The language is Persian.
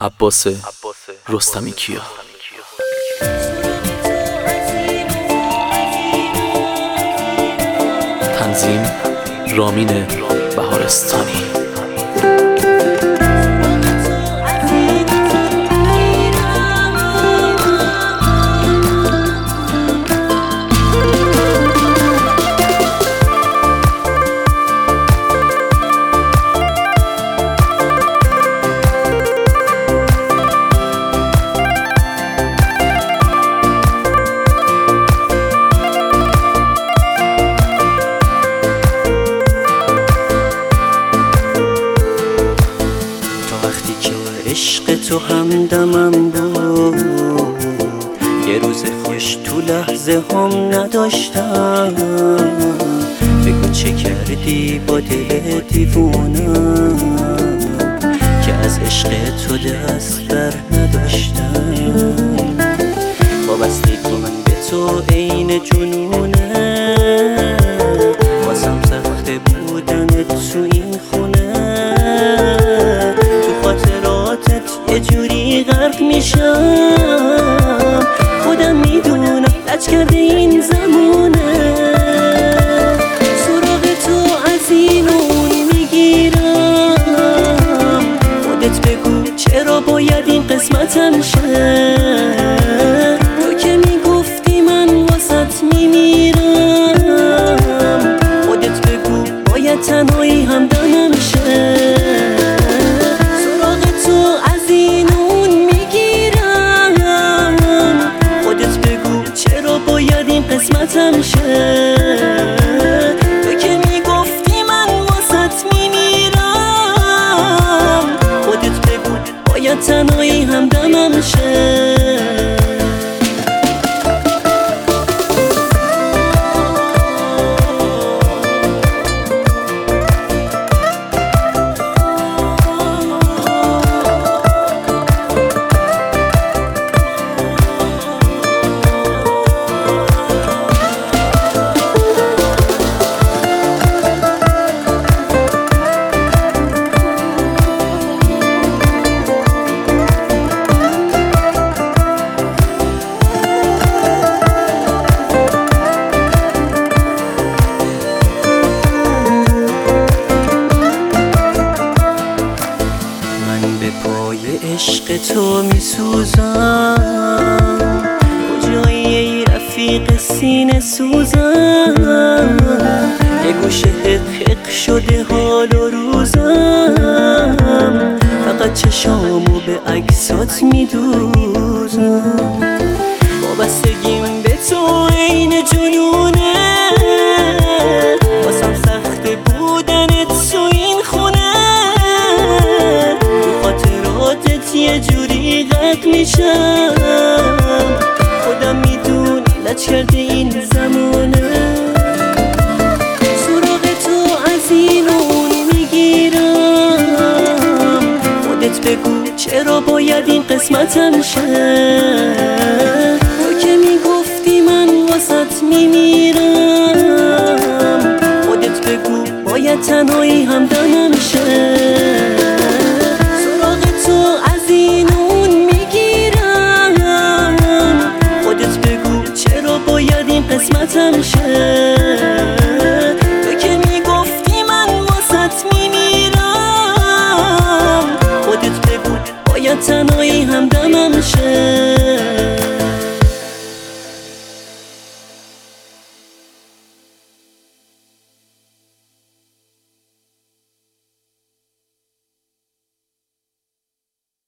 عباس رستمی کیا. تنظیم رامین بهارستانی. عشق تو همدمم بود، یه روز خوش تو لحظه هم نداشتم. بگو چه کردی با دل دیوونم که از عشق تو دست بر نداشتم. وابستگی من به تو عین جنونه، واسم سخته بودن تو این خونه. یه جوری غرق میشم، خودم میدونم لج کرده این زمونه. سراغ تو از این اون میگیرم، خودت بگو چرا باید این قسمتم شه. تو که میگفتی من واسط میمیرم، خودت بگو باید تنهایی همدمم شه. قسمتم شه. تو که میگفتی من واسط میمیرم، خودت بگو باید تنهایی همدمم شه. عشق تو میسوزم، کجایی ای رفیق سینه سوزم. یه گوشه حق شده حال و روزم، فقط چشامو به عکسات میدوزم. وابستگیم به تو عین جنونه، واسم سخته بودن تو این خونه. یه جوری غرق میشم، خودم میدونی لج کرده این زمانه. سراغ تو از این اون میگیرم، خودت بگو چرا باید این قسمتم شه. تو که میگفتی من واسط میمیرم، خودت بگو باید تنهایی همدمم شه. قسمتم شه. تو که میگفتی من واسط میمیرم، خودت بگو باید تنهایی